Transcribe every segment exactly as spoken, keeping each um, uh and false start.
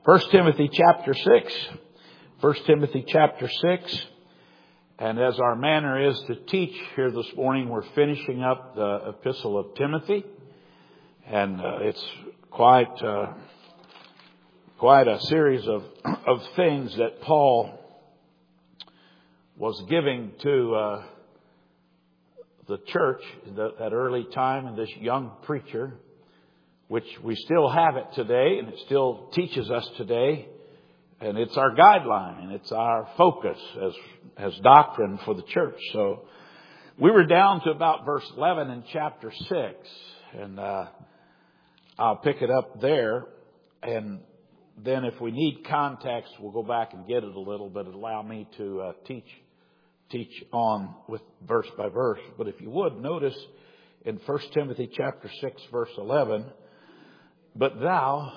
First Timothy chapter six. First Timothy chapter six. And as our manner is to teach here this morning, we're finishing up the epistle of Timothy. And uh, it's quite uh, quite a series of, of things that Paul was giving to uh, the church in the, that early time, and this young preacher, which we still have it today, and it still teaches us today. And it's our guideline, and it's our focus as as doctrine for the church. So we were down to about verse eleven in chapter six, and uh, I'll pick it up there. And then if we need context, we'll go back and get it a little, but it'll allow me to uh, teach teach on with verse by verse. But if you would, notice in First Timothy chapter six, verse eleven, "But thou,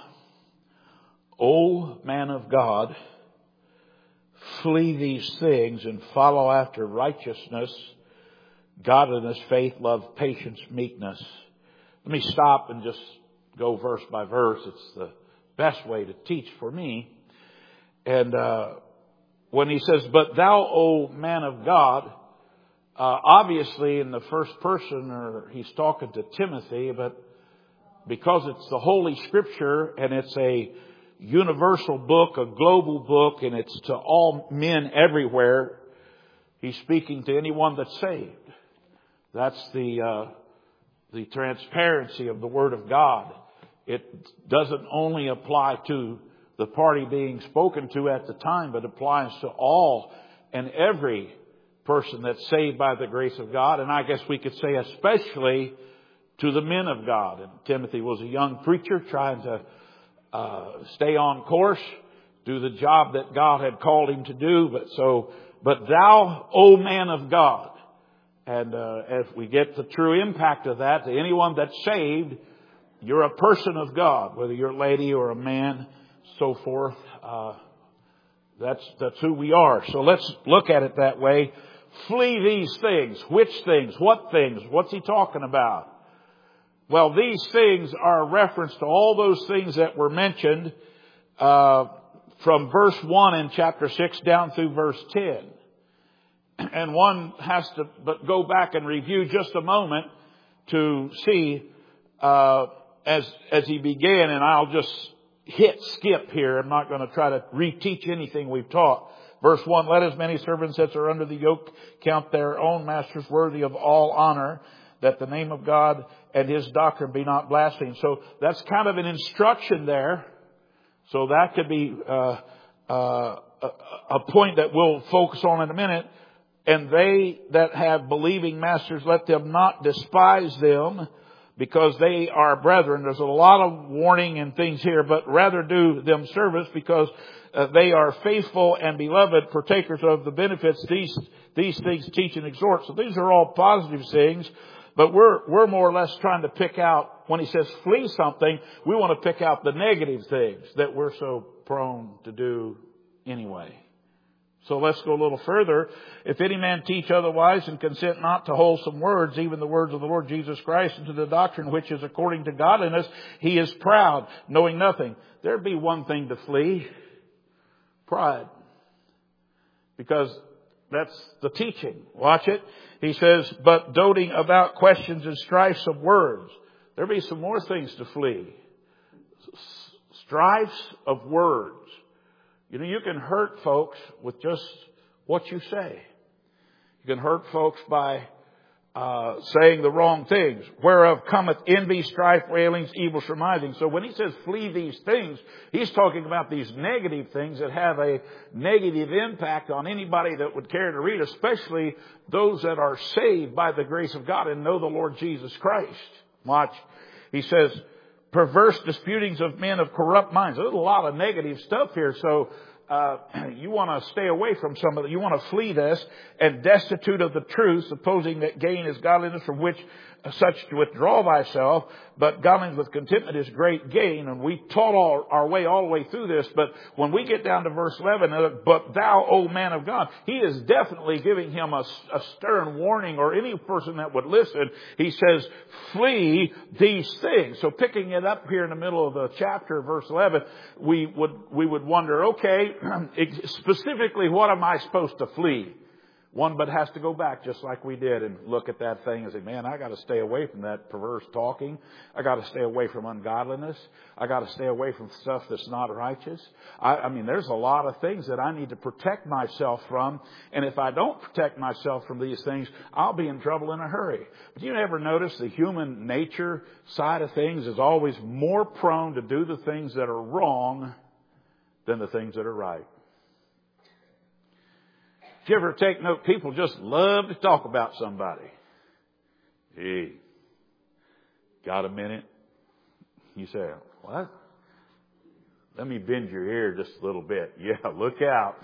O man of God, flee these things and follow after righteousness, godliness, faith, love, patience, meekness." Let me stop and just go verse by verse. It's the best way to teach for me. And uh, when he says, "But thou, O man of God," uh, obviously in the first person, or he's talking to Timothy, but because it's the Holy Scripture and it's a universal book, a global book, and it's to all men everywhere, he's speaking to anyone that's saved. That's the uh, the transparency of the Word of God. It doesn't only apply to the party being spoken to at the time, but applies to all and every person that's saved by the grace of God. And I guess we could say especially to the men of God. And Timothy was a young preacher trying to Uh, stay on course, do the job that God had called him to do. But so, but thou, O man of God. And uh, if we get the true impact of that to anyone that's saved, you're a person of God, whether you're a lady or a man, so forth. Uh, that's that's who we are. So let's look at it that way. Flee these things. Which things? What things? What's he talking about? Well, these things are a reference to all those things that were mentioned uh, from verse one in chapter six down through verse ten. And one has to but go back and review just a moment to see uh, as as he began, and I'll just hit skip here. I'm not going to try to reteach anything we've taught. Verse one, "Let as many servants as are under the yoke count their own masters worthy of all honor, that the name of God and His doctrine be not blasphemed." So that's kind of an instruction there. So that could be uh, uh, a point that we'll focus on in a minute. "And they that have believing masters, let them not despise them, because they are brethren." There's a lot of warning and things here, but rather do them service, because uh, they are faithful and beloved, partakers of the benefits these these things teach and exhort. So these are all positive things. But we're, we're more or less trying to pick out, when he says flee something, we want to pick out the negative things that we're so prone to do anyway. So let's go a little further. "If any man teach otherwise and consent not to wholesome words, even the words of the Lord Jesus Christ, and to the doctrine which is according to godliness, he is proud, knowing nothing." There'd be one thing to flee. Pride. Because that's the teaching. Watch it. He says, "But doting about questions and strifes of words." There'll be some more things to flee. Strifes of words. You know, you can hurt folks with just what you say. You can hurt folks by uh, saying the wrong things. "Whereof cometh envy, strife, railings, evil surmising." So when he says flee these things, he's talking about these negative things that have a negative impact on anybody that would care to read, especially those that are saved by the grace of God and know the Lord Jesus Christ. Watch. He says, "Perverse disputings of men of corrupt minds." There's a lot of negative stuff here. So Uh, you want to stay away from some of it. You want to flee this. "And destitute of the truth, supposing that gain is godliness, from which such to withdraw thyself, but godliness with contentment is great gain. And we taught all, our way all the way through this, but when we get down to verse eleven, uh, but thou, O man of God, he is definitely giving him a, a stern warning, or any person that would listen. He says, flee these things. So picking it up here in the middle of the chapter, verse eleven, we would, we would wonder, okay, specifically, what am I supposed to flee? One but has to go back just like we did and look at that thing and say, man, I got to stay away from that perverse talking. I got to stay away from ungodliness. I got to stay away from stuff that's not righteous. I, I mean, there's a lot of things that I need to protect myself from. And if I don't protect myself from these things, I'll be in trouble in a hurry. But you ever notice the human nature side of things is always more prone to do the things that are wrong than the things that are right? Did you ever take note? People just love to talk about somebody. Hey, got a minute? You say, what? Let me bend your ear just a little bit. Yeah, look out.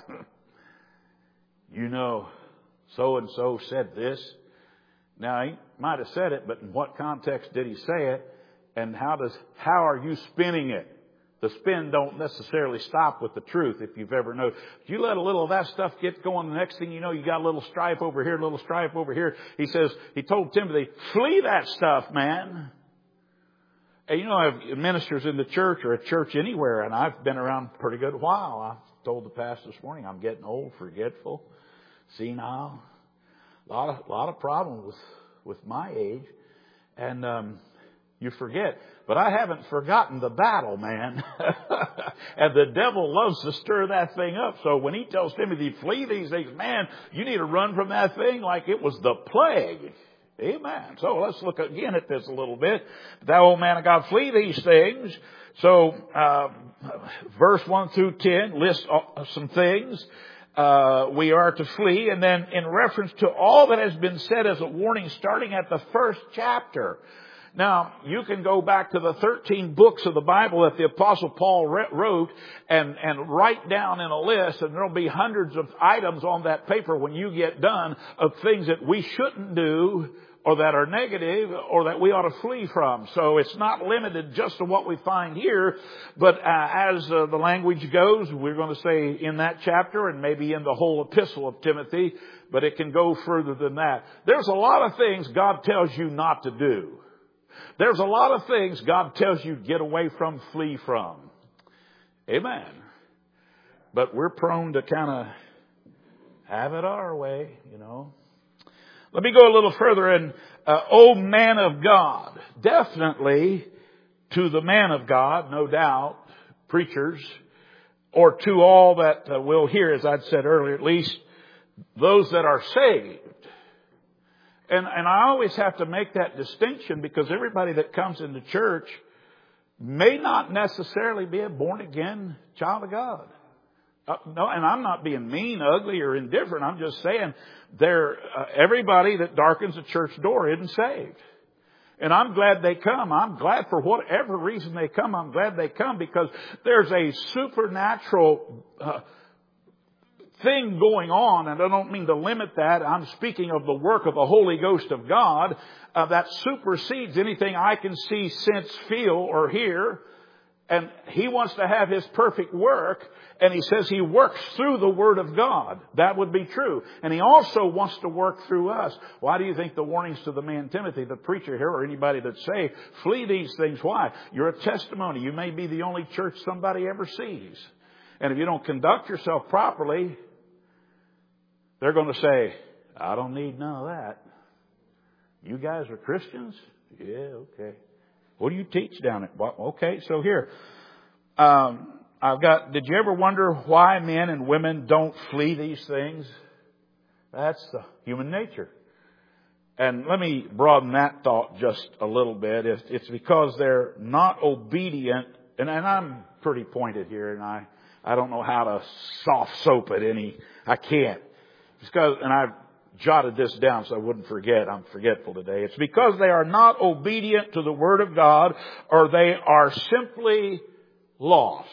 You know, so-and-so said this. Now, he might have said it, but in what context did he say it? And how does, how are you spinning it? The spin don't necessarily stop with the truth, if you've ever known. If you let a little of that stuff get going, the next thing you know, you got a little strife over here, a little strife over here. He says, he told Timothy, flee that stuff, man. And you know, I have ministers in the church or a church anywhere, and I've been around a pretty good while. I told the pastor this morning, I'm getting old, forgetful, senile. A lot of, a lot of problems with, with my age. And, um, you forget. But I haven't forgotten the battle, man. And the devil loves to stir that thing up. So when he tells Timothy, flee these things, man, you need to run from that thing like it was the plague. Amen. So let's look again at this a little bit. Thou, O man of God, flee these things. So, uh, verse one through ten lists some things. Uh, we are to flee. And then in reference to all that has been said as a warning, starting at the first chapter. Now, you can go back to the thirteen books of the Bible that the Apostle Paul wrote and, and write down in a list, and there'll be hundreds of items on that paper when you get done of things that we shouldn't do or that are negative or that we ought to flee from. So it's not limited just to what we find here, but uh, as uh, the language goes, we're going to say in that chapter and maybe in the whole epistle of Timothy, but it can go further than that. There's a lot of things God tells you not to do. There's a lot of things God tells you to get away from, flee from. Amen. But we're prone to kind of have it our way, you know. Let me go a little further. And, uh, O man of God, definitely to the man of God, no doubt, preachers, or to all that uh, will hear, as I'd said earlier, at least those that are saved. And, and I always have to make that distinction because everybody that comes into church may not necessarily be a born again child of God. Uh, no, and I'm not being mean, ugly, or indifferent. I'm just saying they're, uh, everybody that darkens the church door isn't saved. And I'm glad they come. I'm glad for whatever reason they come. I'm glad they come because there's a supernatural uh, thing going on, and I don't mean to limit that. I'm speaking of the work of the Holy Ghost of God uh, that supersedes anything I can see, sense, feel, or hear. And He wants to have His perfect work, and He says He works through the Word of God. That would be true. And He also wants to work through us. Why do you think the warnings to the man Timothy, the preacher here, or anybody that say, flee these things? Why? You're a testimony. You may be the only church somebody ever sees. And if you don't conduct yourself properly, they're going to say, I don't need none of that. You guys are Christians? Yeah, okay. What do you teach down at? Well, okay, so here. Um, I've got, did you ever wonder why men and women don't flee these things? That's the human nature. And let me broaden that thought just a little bit. It's, it's because they're not obedient. And, and I'm pretty pointed here, and I, I don't know how to soft soap it any. I can't. Because, and I've jotted this down so I wouldn't forget. I'm forgetful today. It's because they are not obedient to the Word of God, or they are simply lost.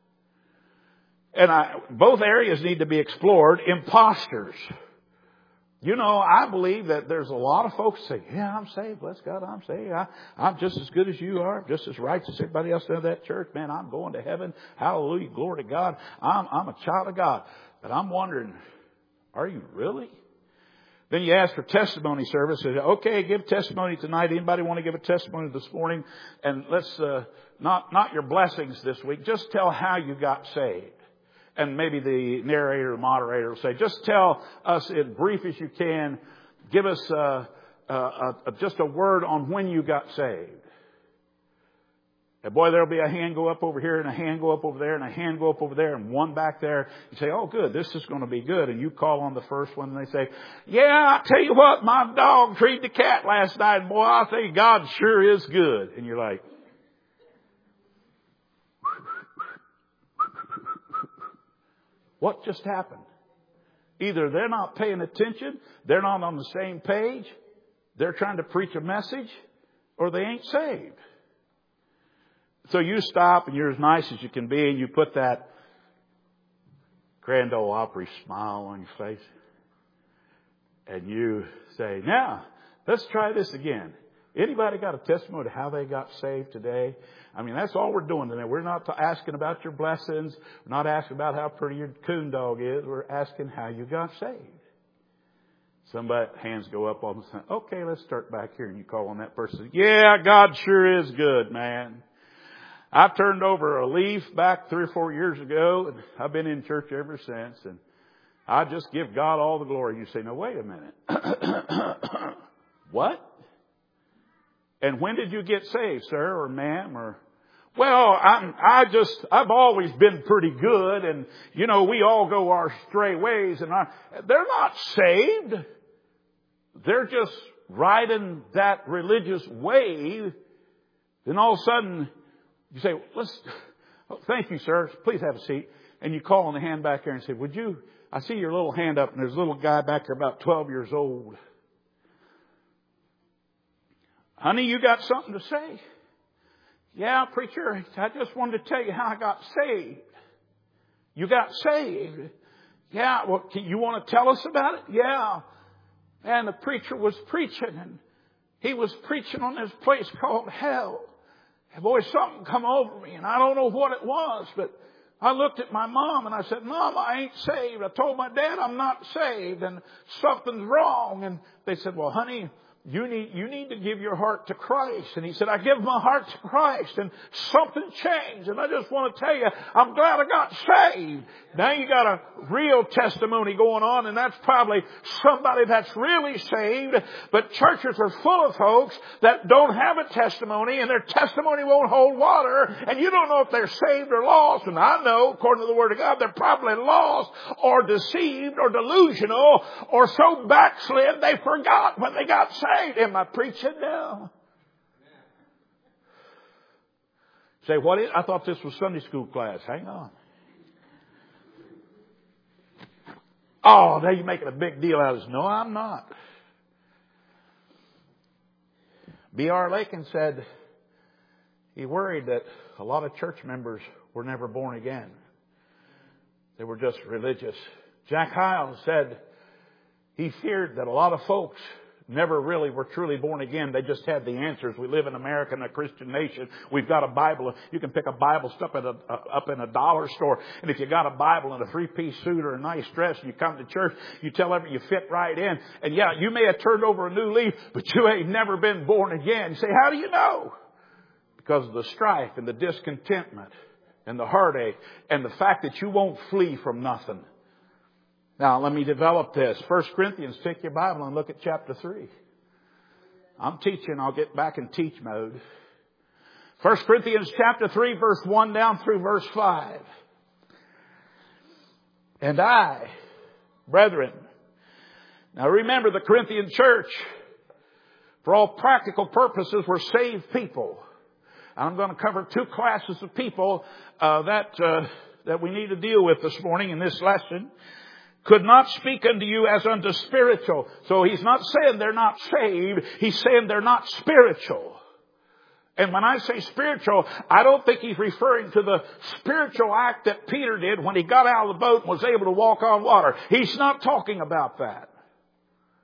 And I, both areas need to be explored. Imposters You know, I believe that there's a lot of folks say, yeah, I'm saved. Bless God, I'm saved. I, I'm just as good as you are. Just as righteous as everybody else in that church. Man, I'm going to heaven. Hallelujah. Glory to God. I'm, I'm a child of God. But I'm wondering, are you really? Then you ask for testimony service. Okay, give testimony tonight. Anybody want to give a testimony this morning? And let's, uh, not, not your blessings this week. Just tell how you got saved. And maybe the narrator or moderator will say, just tell us as brief as you can. Give us uh, uh, uh, just a word on when you got saved. And boy, there'll be a hand go up over here and a hand go up over there and a hand go up over there and one back there. You say, oh, good, this is going to be good. And you call on the first one and they say, yeah, I tell you what, my dog treed the cat last night. Boy, I tell you, God sure is good. And you're like, what just happened? Either they're not paying attention, they're not on the same page, they're trying to preach a message, or they ain't saved. So you stop and you're as nice as you can be and you put that Grand Ole Opry smile on your face. And you say, now, let's try this again. Anybody got a testimony to how they got saved today? I mean, that's all we're doing today. We're not asking about your blessings. We're not asking about how pretty your coon dog is. We're asking how you got saved. Somebody, hands go up all of a sudden. Okay, let's start back here. And you call on that person. Yeah, God sure is good, man. I turned over a leaf back three or four years ago, and I've been in church ever since. And I just give God all the glory. You say, no, wait a minute. What? And when did you get saved, sir or ma'am? Or, well, I'm, I just, I've always been pretty good. And, you know, we all go our stray ways. And I, they're not saved. They're just riding that religious wave. Then all of a sudden, you say, let's, oh, thank you, sir. Please have a seat. And you call on the hand back there and say, would you, I see your little hand up and there's a little guy back there about twelve years old. Honey, you got something to say? Yeah, preacher, I just wanted to tell you how I got saved. You got saved? Yeah, well, you want to tell us about it? Yeah. And the preacher was preaching, and he was preaching on this place called hell. And boy, something come over me, and I don't know what it was, but I looked at my mom and I said, Mom, I ain't saved. I told my dad I'm not saved, and something's wrong. And they said, well, honey, You need, you need to give your heart to Christ. And he said, I give my heart to Christ, and something changed. And I just want to tell you, I'm glad I got saved. Now you got a real testimony going on, and that's probably somebody that's really saved. But churches are full of folks that don't have a testimony, and their testimony won't hold water. And you don't know if they're saved or lost. And I know, according to the Word of God, they're probably lost or deceived or delusional or so backslid they forgot when they got saved. Am I preaching now? Say, what is, I thought this was Sunday school class. Hang on. Oh, now you're making a big deal out of this. No, I'm not. B R Lakin said he worried that a lot of church members were never born again. They were just religious. Jack Hyles said he feared that a lot of folks never really were truly born again. They just had the answers. We live in America, in a Christian nation. We've got a Bible. You can pick a Bible stuff at a, uh, up in a dollar store. And if you got a Bible in a three-piece suit or a nice dress and you come to church, you tell everyone you fit right in. And yeah, you may have turned over a new leaf, but you ain't never been born again. You say, how do you know? Because of the strife and the discontentment and the heartache and the fact that you won't flee from nothing. Now, let me develop this. First Corinthians, take your Bible and look at chapter three. I'm teaching. I'll get back in teach mode. First Corinthians chapter three, verse one down through verse five. And I, brethren. Now remember, the Corinthian church, for all practical purposes, were saved people. I'm going to cover two classes of people uh, that uh, that we need to deal with this morning in this lesson. Could not speak unto you as unto spiritual. So he's not saying they're not saved. He's saying they're not spiritual. And when I say spiritual, I don't think he's referring to the spiritual act that Peter did when he got out of the boat and was able to walk on water. He's not talking about that.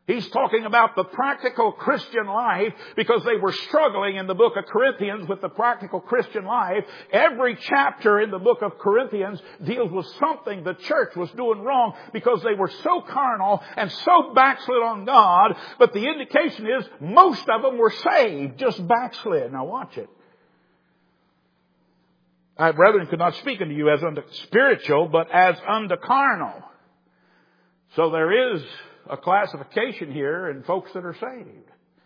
He's talking about the practical Christian life because they were struggling in the book of Corinthians with the practical Christian life. Every chapter in the book of Corinthians deals with something the church was doing wrong because they were so carnal and so backslid on God. But the indication is most of them were saved, just backslid. Now watch it. I, brethren, could not speak unto you as unto spiritual, but as unto carnal. So there is a classification here in folks that are saved.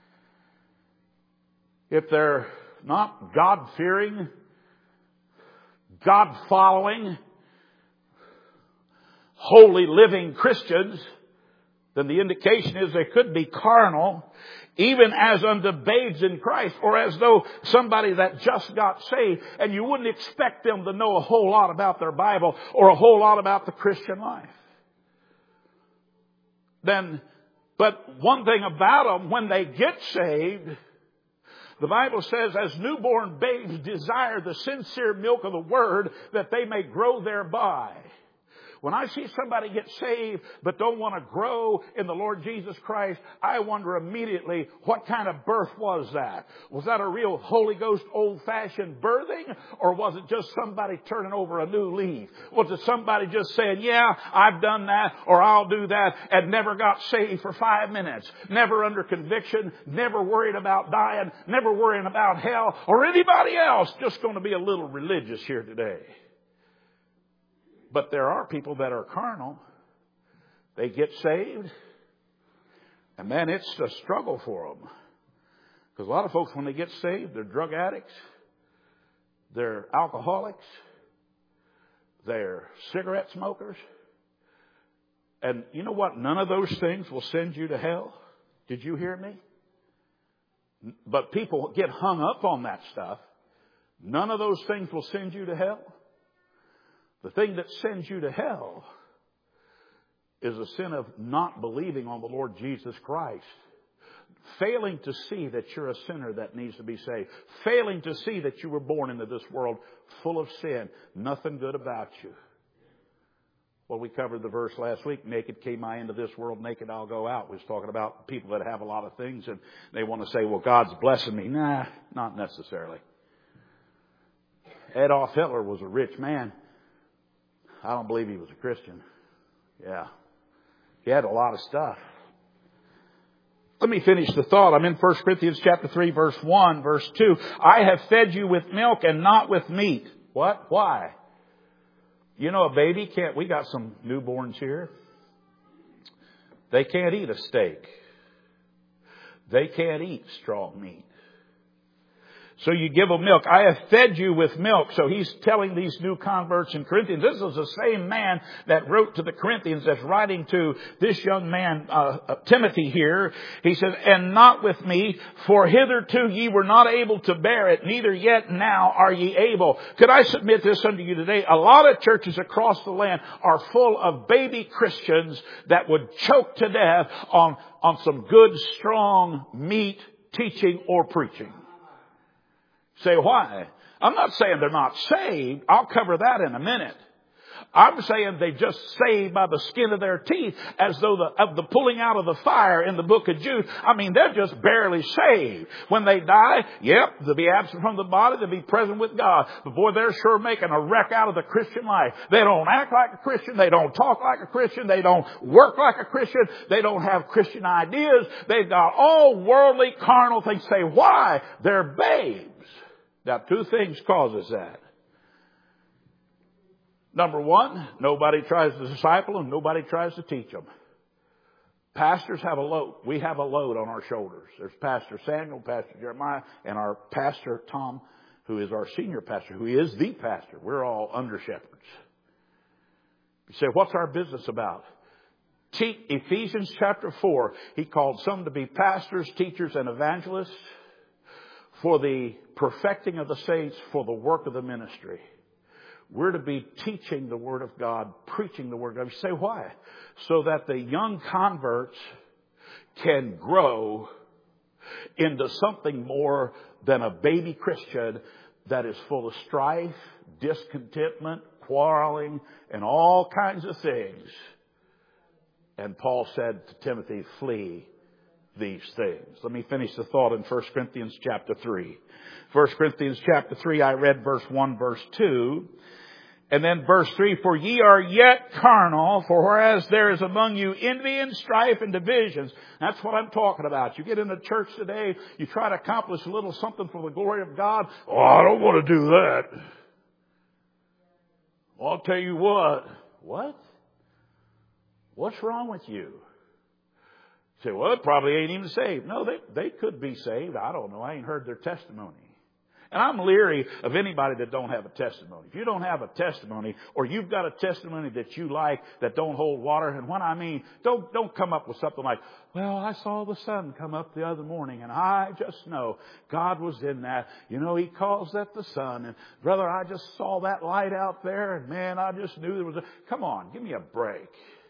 If they're not God-fearing, God-following, holy living Christians, then the indication is they could be carnal, even as unto babes in Christ, or as though somebody that just got saved, and you wouldn't expect them to know a whole lot about their Bible or a whole lot about the Christian life. Then, but one thing about them, when they get saved, the Bible says, as newborn babes desire the sincere milk of the Word, that they may grow thereby. When I see somebody get saved but don't want to grow in the Lord Jesus Christ, I wonder immediately, what kind of birth was that? Was that a real Holy Ghost old-fashioned birthing? Or was it just somebody turning over a new leaf? Was it somebody just saying, yeah, I've done that, or I'll do that, and never got saved for five minutes? Never under conviction, never worried about dying, never worrying about hell, or anybody else, just going to be a little religious here today. But there are people that are carnal. They get saved. And man, it's a struggle for them. Because a lot of folks, when they get saved, they're drug addicts. They're alcoholics. They're cigarette smokers. And you know what? None of those things will send you to hell. Did you hear me? But people get hung up on that stuff. None of those things will send you to hell. The thing that sends you to hell is a sin of not believing on the Lord Jesus Christ. Failing to see that you're a sinner that needs to be saved. Failing to see that you were born into this world full of sin. Nothing good about you. Well, we covered the verse last week. Naked came I into this world, naked I'll go out. We was talking about people that have a lot of things and they want to say, well, God's blessing me. Nah, not necessarily. Adolf Hitler was a rich man. I don't believe he was a Christian. Yeah. He had a lot of stuff. Let me finish the thought. I'm in First Corinthians chapter three, verse one, verse two. I have fed you with milk and not with meat. What? Why? You know, a baby can't, we got some newborns here. They can't eat a steak. They can't eat strong meat. So you give them milk. I have fed you with milk. So he's telling these new converts in Corinthians. This is the same man that wrote to the Corinthians that's writing to this young man, uh, uh, Timothy here. He says, and not with me, for hitherto ye were not able to bear it, neither yet now are ye able. Could I submit this unto you today? A lot of churches across the land are full of baby Christians that would choke to death on, on some good, strong meat teaching or preaching. Say why? I'm not saying they're not saved. I'll cover that in a minute. I'm saying they just saved by the skin of their teeth, as though the, of the pulling out of the fire in the book of Jude. I mean, they're just barely saved. When they die, yep, they'll be absent from the body, they'll be present with God. But boy, they're sure making a wreck out of the Christian life. They don't act like a Christian. They don't talk like a Christian. They don't work like a Christian. They don't have Christian ideas. They've got all worldly, carnal things. Say why? They're babes. Now, two things causes that. Number one, nobody tries to disciple them. Nobody tries to teach them. Pastors have a load. We have a load on our shoulders. There's Pastor Samuel, Pastor Jeremiah, and our Pastor Tom, who is our senior pastor, who is the pastor. We're all under shepherds. You say, what's our business about? Te- Ephesians chapter four, he called some to be pastors, teachers, and evangelists, for the perfecting of the saints, for the work of the ministry. We're to be teaching the Word of God, preaching the Word of God. You say why? So that the young converts can grow into something more than a baby Christian that is full of strife, discontentment, quarreling, and all kinds of things. And Paul said to Timothy, flee these things. Let me finish the thought in First Corinthians chapter three. First Corinthians chapter three, I read verse one, verse two. And then verse three, for ye are yet carnal, for whereas there is among you envy and strife and divisions. That's what I'm talking about. You get into church today, you try to accomplish a little something for the glory of God. Oh, I don't want to do that. Well, I'll tell you what. What? What's wrong with you? You say, well, it probably ain't even saved. No, they, they could be saved. I don't know. I ain't heard their testimony. And I'm leery of anybody that don't have a testimony. If you don't have a testimony, or you've got a testimony that you like that don't hold water, and when I mean, don't don't come up with something like, well, I saw the sun come up the other morning, and I just know God was in that. You know, He calls that the sun. And brother, I just saw that light out there, and man, I just knew there was a... Come on, give me a break.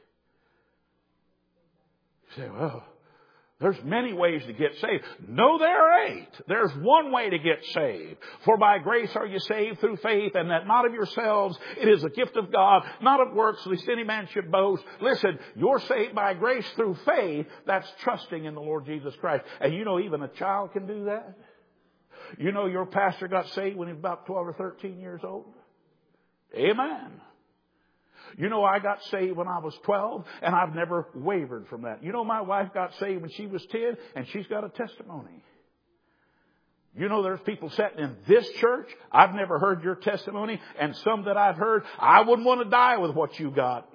You say, well, there's many ways to get saved. No, there ain't. There's one way to get saved. For by grace are you saved through faith, and that not of yourselves. It is a gift of God, not of works, lest any man should boast. Listen, you're saved by grace through faith. That's trusting in the Lord Jesus Christ. And you know, even a child can do that. You know, your pastor got saved when he was about twelve or thirteen years old. Amen. You know, I got saved when I was twelve, and I've never wavered from that. You know, my wife got saved when she was ten, and she's got a testimony. You know, there's people sitting in this church. I've never heard your testimony, and some that I've heard, I wouldn't want to die with what you got.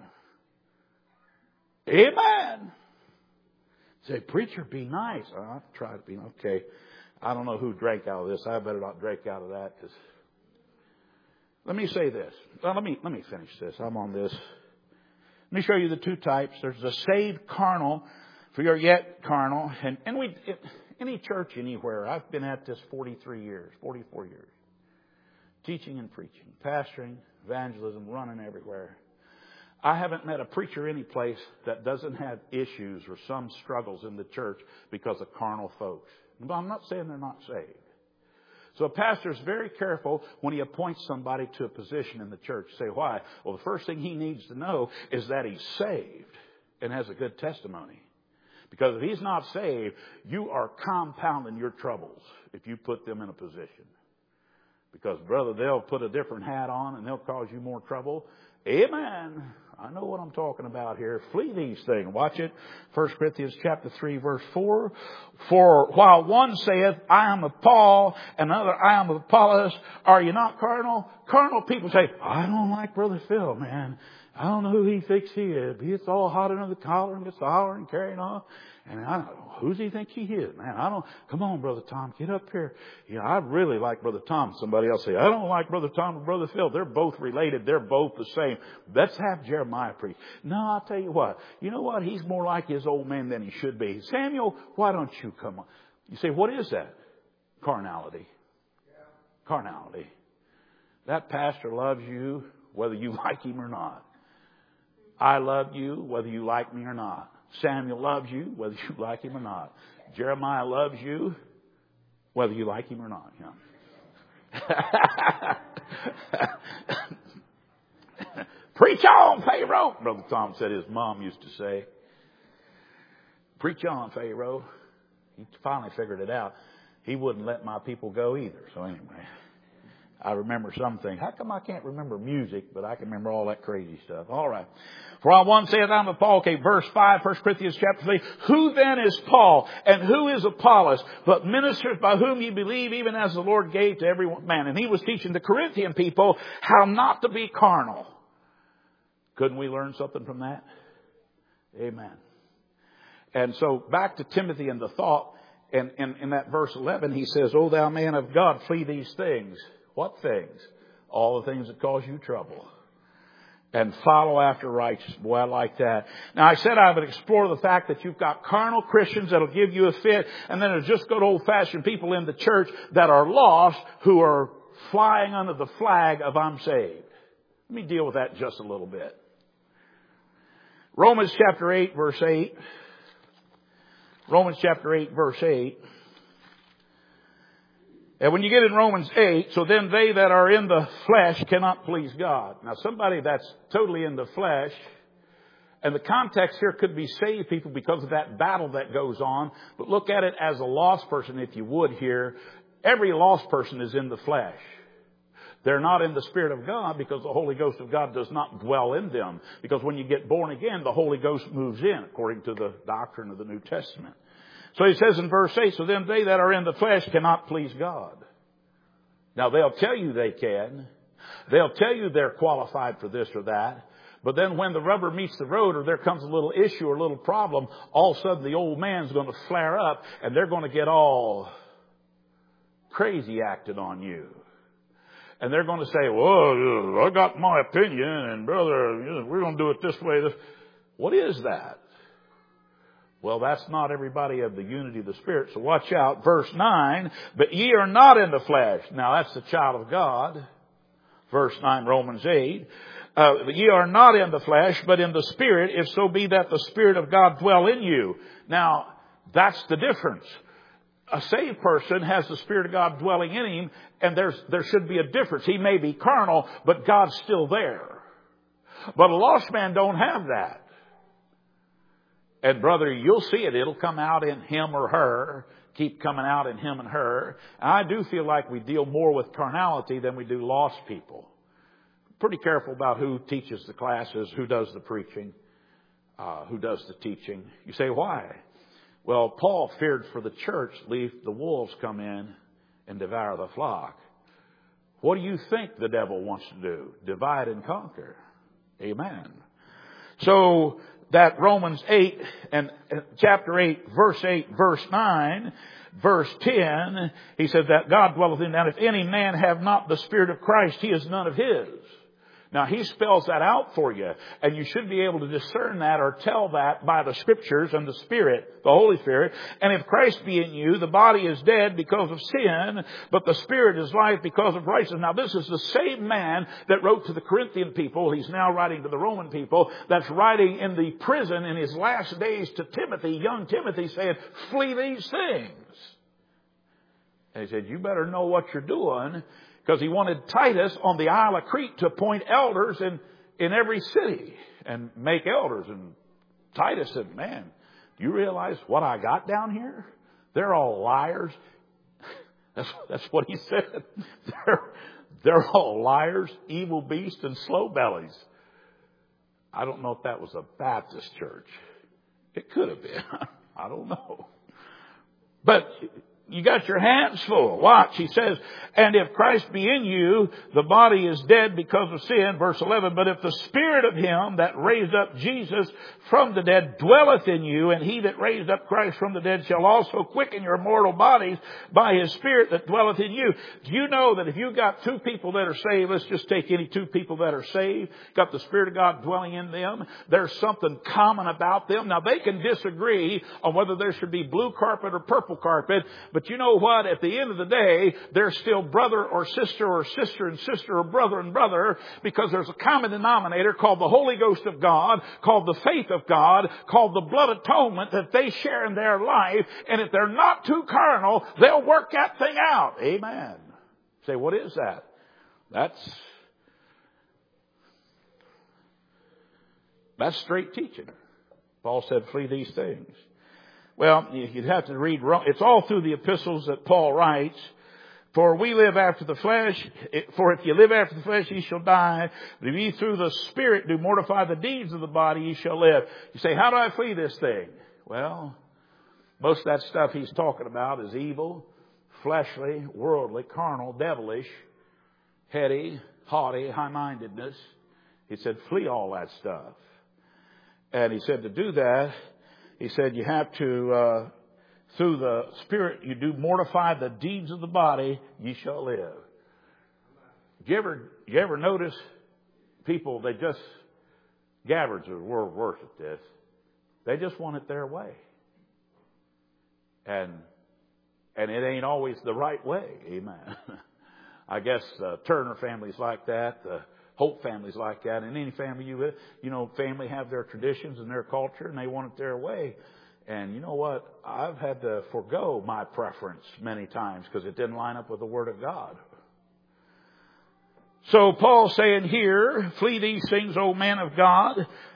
Amen. Say, preacher, be nice. Oh, I've tried to be okay. I don't know who drank out of this. I better not drink out of that, because... Let me say this. Well, let me let me finish this. I'm on this. Let me show you the two types. There's the saved carnal, for you're yet carnal. And, and we, it, any church anywhere, I've been at this forty-three years, forty-four years. Teaching and preaching, pastoring, evangelism, running everywhere. I haven't met a preacher any place that doesn't have issues or some struggles in the church because of carnal folks. But I'm not saying they're not saved. So a pastor is very careful when he appoints somebody to a position in the church. Say, why? Well, the first thing he needs to know is that he's saved and has a good testimony. Because if he's not saved, you are compounding your troubles if you put them in a position. Because, brother, they'll put a different hat on and they'll cause you more trouble. Amen. I know what I'm talking about here. Flee these things. Watch it. First Corinthians chapter three, verse four. For while one saith, I am of Paul, and another, I am of Apollos, are you not carnal? Carnal people say, I don't like Brother Phil, man. I don't know who he thinks he is. He gets all hot under the collar and gets the holler and carrying on. And I don't know, who does he think he is, man? I don't, come on, Brother Tom, get up here. You know, I really like Brother Tom. Somebody else say, I don't like Brother Tom and Brother Phil. They're both related. They're both the same. Let's have Jeremiah preach. No, I'll tell you what. You know what? He's more like his old man than he should be. Samuel, why don't you come on? You say, what is that? Carnality. Carnality. That pastor loves you whether you like him or not. I love you whether you like me or not. Samuel loves you whether you like him or not. Jeremiah loves you whether you like him or not. Yeah. Preach on, Pharaoh, Brother Tom said his mom used to say. Preach on, Pharaoh. He finally figured it out. He wouldn't let my people go either. So anyway, I remember some things. How come I can't remember music, but I can remember all that crazy stuff? All right. For while one saith, I'm of Paul. Okay, verse five, First Corinthians chapter three. Who then is Paul, and who is Apollos, but ministers by whom you believe, even as the Lord gave to every man? And he was teaching the Corinthian people how not to be carnal. Couldn't we learn something from that? Amen. And so back to Timothy and the thought. And in, in that verse eleven, he says, O thou man of God, flee these things. What things? All the things that cause you trouble. And follow after righteousness. Boy, I like that. Now, I said I would explore the fact that you've got carnal Christians that'll give you a fit. And then there's just good old-fashioned people in the church that are lost who are flying under the flag of I'm saved. Let me deal with that just a little bit. Romans chapter eight, verse eight. Romans chapter eight, verse eight. And when you get in Romans eight, so then they that are in the flesh cannot please God. Now somebody that's totally in the flesh And the context here could be saved people because of that battle that goes on. But look at it as a lost person, if you would here. Every lost person is in the flesh. They're not in the Spirit of God because the Holy Ghost of God does not dwell in them. Because when you get born again, the Holy Ghost moves in, according to the doctrine of the New Testament. So he says in verse eight, so then they that are in the flesh cannot please God. Now they'll tell you they can. They'll tell you they're qualified for this or that. But then when the rubber meets the road or there comes a little issue or a little problem, all of a sudden the old man's going to flare up and they're going to get all crazy acted on you. And they're going to say, well, I got my opinion and brother, we're going to do it this way. What is that? Well, that's not everybody of the unity of the Spirit. So watch out. Verse nine, but ye are not in the flesh. Now that's the child of God. Verse nine, Romans eight. Uh, ye are not in the flesh, but in the Spirit, if so be that the Spirit of God dwell in you. Now, that's the difference. A saved person has the Spirit of God dwelling in him, and there's, there should be a difference. He may be carnal, but God's still there. But a lost man don't have that. And brother, you'll see it. It'll come out in him or her. Keep coming out in him and her. And I do feel like we deal more with carnality than we do lost people. Pretty careful about who teaches the classes, who does the preaching, uh, who does the teaching. You say, why? Well, Paul feared for the church, lest the wolves come in and devour the flock. What do you think the devil wants to do? Divide and conquer. Amen. So that Romans eight and chapter eight, verse eight, verse nine, verse ten, he said that God dwelleth in, and if any man have not the Spirit of Christ, he is none of his. Now, he spells that out for you, and you should be able to discern that or tell that by the Scriptures and the Spirit, the Holy Spirit. And if Christ be in you, the body is dead because of sin, but the Spirit is life because of righteousness. Now, this is the same man that wrote to the Corinthian people. He's now writing to the Roman people. That's writing in the prison in his last days to Timothy, young Timothy, saying, flee these things. And he said, you better know what you're doing. Because he wanted Titus on the Isle of Crete to appoint elders in, in every city and make elders. And Titus said, man, do you realize what I got down here? They're all liars. That's, that's what he said. They're, they're all liars, evil beasts, and slow bellies. I don't know if that was a Baptist church. It could have been. I don't know. But you got your hands full. Watch. He says, and if Christ be in you, the body is dead because of sin. Verse eleven, but if the Spirit of him that raised up Jesus from the dead dwelleth in you, and he that raised up Christ from the dead shall also quicken your mortal bodies by his Spirit that dwelleth in you. Do you know that if you've got two people that are saved, let's just take any two people that are saved, got the Spirit of God dwelling in them, there's something common about them. Now they can disagree on whether there should be blue carpet or purple carpet, but But you know what? At the end of the day, they're still brother or sister or sister and sister or brother and brother, because there's a common denominator called the Holy Ghost of God, called the faith of God, called the blood atonement that they share in their life. And if they're not too carnal, they'll work that thing out. Amen. Say, what is that? That's, that's straight teaching. Paul said, flee these things. Well, you'd have to read, it's all through the epistles that Paul writes. For we live after the flesh, for if you live after the flesh, ye shall die. But if ye through the Spirit do mortify the deeds of the body, ye shall live. You say, how do I flee this thing? Well, most of that stuff he's talking about is evil, fleshly, worldly, carnal, devilish, heady, haughty, high-mindedness. He said, flee all that stuff. And he said to do that, he said, you have to, uh, through the Spirit, you do mortify the deeds of the body, ye shall live. You ever, you ever notice people, they just, Gabbards are world worse at this. They just want it their way. And, and it ain't always the right way. Amen. I guess uh, Turner family's like that. The Hope families like that. And any family you live, you know, family have their traditions and their culture, and they want it their way. And you know what? I've had to forego my preference many times because it didn't line up with the Word of God. So Paul's saying here, flee these things, O man of God.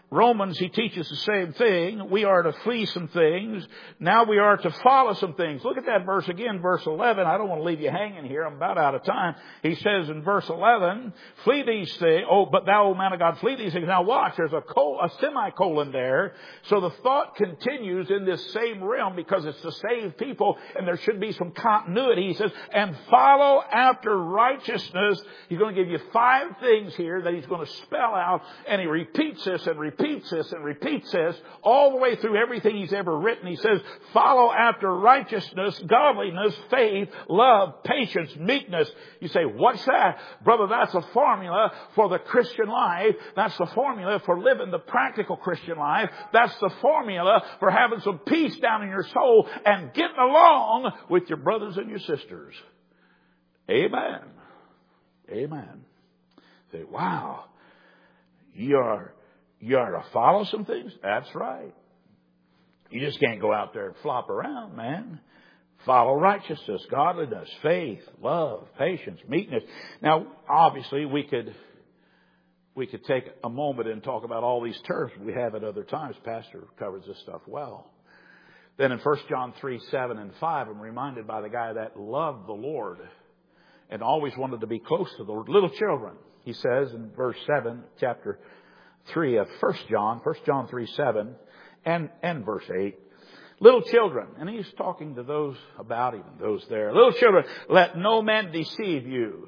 Romans, he teaches the same thing. We are to flee some things. Now we are to follow some things. Look at that verse again, verse eleven. I don't want to leave you hanging here. I'm about out of time. He says in verse eleven, flee these things. Oh, but thou, O man of God, flee these things. Now watch, there's a, col- a semicolon there. So the thought continues in this same realm because it's to save people and there should be some continuity. He says, and follow after righteousness. He's going to give you five things here that he's going to spell out, and he repeats this and repeats this and repeats this all the way through everything he's ever written. He says, follow after righteousness, godliness, faith, love, patience, meekness. You say, what's that? Brother, that's a formula for the Christian life. That's the formula for living the practical Christian life. That's the formula for having some peace down in your soul and getting along with your brothers and your sisters. Amen. Amen. Say, wow, you are, you are to follow some things? That's right. You just can't go out there and flop around, man. Follow righteousness, godliness, faith, love, patience, meekness. Now, obviously, we could, we could take a moment and talk about all these terms. We have at other times. Pastor covers this stuff well. Then in First John three, seven and five, I'm reminded by the guy that loved the Lord and always wanted to be close to the Lord. Little children, he says in verse seven, chapter three of First John, First John three, seven, and, and verse eight. Little children, and he's talking to those about, even those there. Little children, let no man deceive you.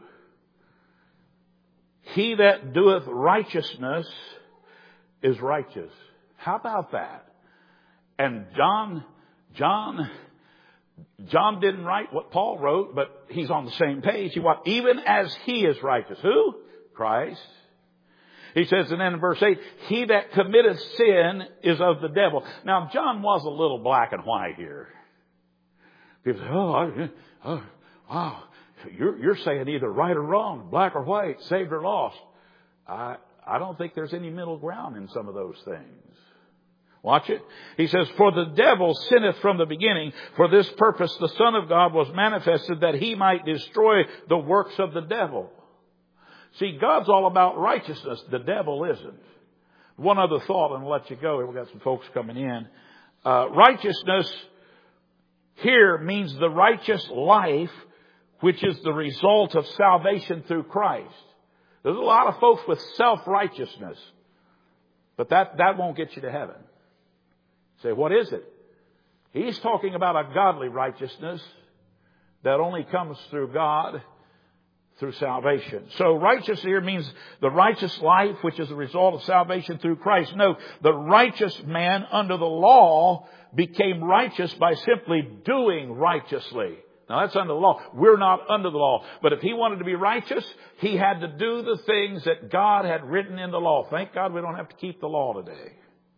He that doeth righteousness is righteous. How about that? And John, John, John didn't write what Paul wrote, but he's on the same page. He what? Even as he is righteous. Who? Christ. He says, and then in verse eight, he that committeth sin is of the devil. Now, John was a little black and white here. People say, oh, I, oh wow, you're, you're saying either right or wrong, black or white, saved or lost. I, I don't think there's any middle ground in some of those things. Watch it. He says, for the devil sinneth from the beginning. For this purpose the Son of God was manifested, that he might destroy the works of the devil. See, God's all about righteousness. The devil isn't. One other thought, and I'll let you go. We've got some folks coming in. Uh, righteousness here means the righteous life, which is the result of salvation through Christ. There's a lot of folks with self-righteousness, but that, that won't get you to heaven. Say, what is it? He's talking about a godly righteousness that only comes through God, through salvation. So righteous here means the righteous life, which is the result of salvation through Christ. No, the righteous man under the law became righteous by simply doing righteously. Now that's under the law. We're not under the law. But if he wanted to be righteous, he had to do the things that God had written in the law. Thank God we don't have to keep the law today.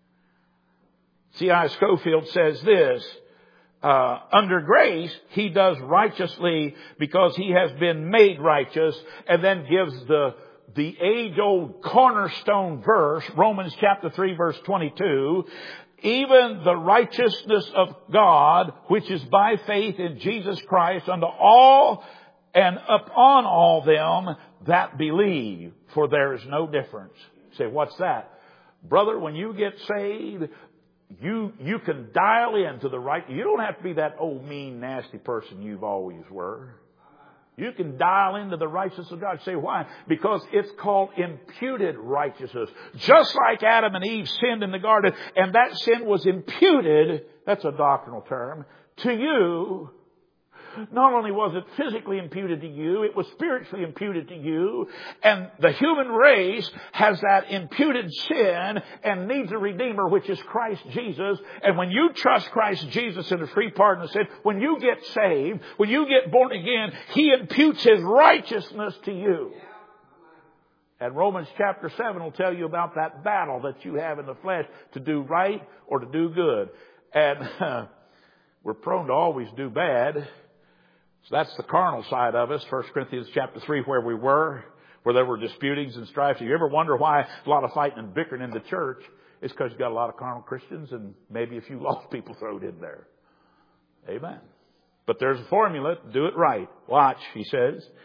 C I Scofield says this, uh, under grace, he does righteously because he has been made righteous, and then gives the, the age-old cornerstone verse, Romans chapter three, verse twenty-two, even the righteousness of God, which is by faith in Jesus Christ, unto all and upon all them that believe, for there is no difference. You say, what's that? Brother, when you get saved, You, you can dial into the right. You don't have to be that old, mean, nasty person you've always were. You can dial into the righteousness of God. Say, why? Because it's called imputed righteousness. Just like Adam and Eve sinned in the garden, and that sin was imputed, that's a doctrinal term, to you. Not only was it physically imputed to you, it was spiritually imputed to you. And the human race has that imputed sin and needs a Redeemer, which is Christ Jesus. And when you trust Christ Jesus in the free pardon of sin, when you get saved, when you get born again, He imputes His righteousness to you. And Romans chapter seven will tell you about that battle that you have in the flesh to do right or to do good. And uh, we're prone to always do bad. So that's the carnal side of us. First Corinthians chapter three, where we were, where there were disputings and strife. Do you ever wonder why a lot of fighting and bickering in the church? It's because you've got a lot of carnal Christians and maybe a few lost people thrown in there. Amen. But there's a formula to do it right. Watch, he says.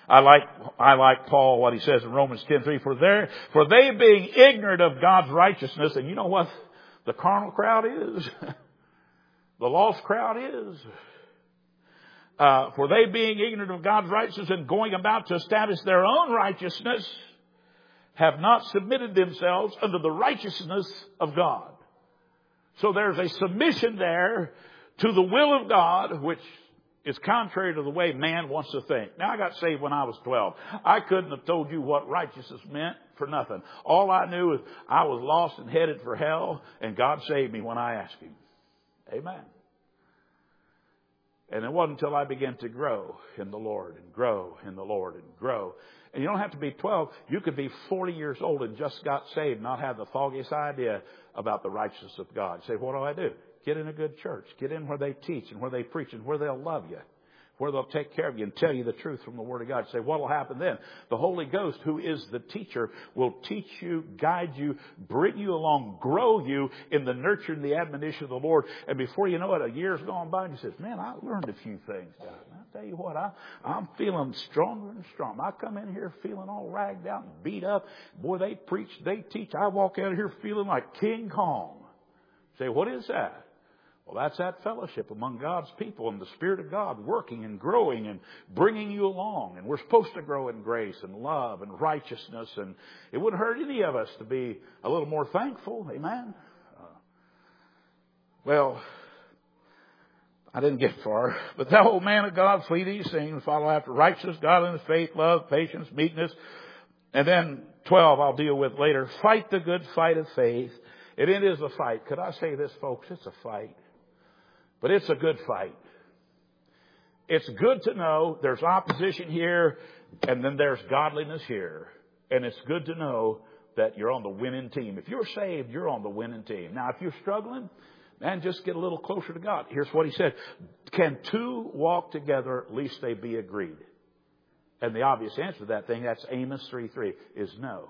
I like, I like Paul, what he says in Romans ten three, for there, for they being ignorant of God's righteousness, and you know what the carnal crowd is? The lost crowd is. Uh, for they being ignorant of God's righteousness and going about to establish their own righteousness, have not submitted themselves unto the righteousness of God. So there's a submission there to the will of God, which is contrary to the way man wants to think. Now, I got saved when I was twelve. I couldn't have told you what righteousness meant for nothing. All I knew is I was lost and headed for hell, and God saved me when I asked Him. Amen. And it wasn't until I began to grow in the Lord and grow in the Lord and grow. And you don't have to be twelve. You could be forty years old and just got saved, not have the foggiest idea about the righteousness of God. Say, what do I do? Get in a good church. Get in where they teach and where they preach and where they'll love you, where they'll take care of you and tell you the truth from the Word of God. Say, what will happen then? The Holy Ghost, who is the teacher, will teach you, guide you, bring you along, grow you in the nurture and the admonition of the Lord. And before you know it, a year's gone by and you says, man, I learned a few things. I'll tell you what, I, I'm feeling stronger and stronger. I come in here feeling all ragged out and beat up. Boy, they preach, they teach. I walk out of here feeling like King Kong. Say, what is that? Well, that's that fellowship among God's people and the Spirit of God working and growing and bringing you along. And we're supposed to grow in grace and love and righteousness. And it wouldn't hurt any of us to be a little more thankful. Amen. Uh, well, I didn't get far. But that old man of God, flee these things, follow after righteousness, godliness, faith, love, patience, meekness. And then twelve I'll deal with later. Fight the good fight of faith. And it is a fight. Could I say this, folks? It's a fight. But it's a good fight. It's good to know there's opposition here and then there's godliness here. And it's good to know that you're on the winning team. If you're saved, you're on the winning team. Now, if you're struggling, man, just get a little closer to God. Here's what he said. Can two walk together lest they be agreed? And the obvious answer to that thing, that's Amos three three, is no.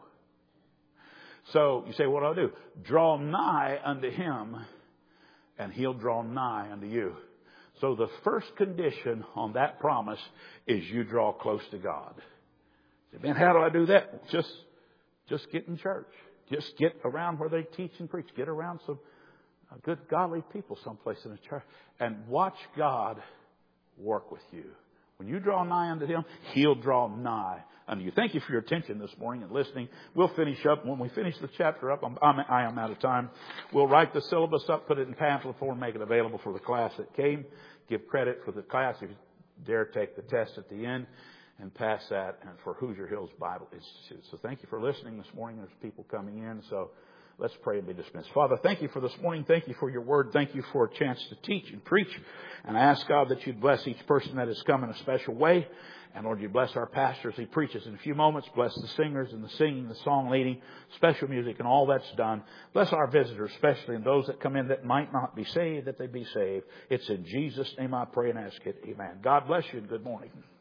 So you say, what do I do? Draw nigh unto him, and he'll draw nigh unto you. So the first condition on that promise is you draw close to God. Say, man, how do I do that? Just, just get in church. Just get around where they teach and preach. Get around some good, godly people someplace in the church. And watch God work with you. When you draw nigh unto him, he'll draw nigh unto you. Thank you for your attention this morning and listening. We'll finish up. When we finish the chapter up, I'm, I'm, I am out of time. We'll write the syllabus up, put it in pamphlet form, make it available for the class that came. Give credit for the class if you dare take the test at the end and pass that and for Hoosier Hills Bible Institute. So thank you for listening this morning. There's people coming in. So let's pray and be dismissed. Father, thank you for this morning. Thank you for your word. Thank you for a chance to teach and preach. And I ask God that you'd bless each person that has come in a special way. And Lord, you bless our pastor as he preaches in a few moments. Bless the singers and the singing, the song leading, special music and all that's done. Bless our visitors, especially and those that come in that might not be saved, that they be saved. It's in Jesus' name I pray and ask it. Amen. God bless you and good morning.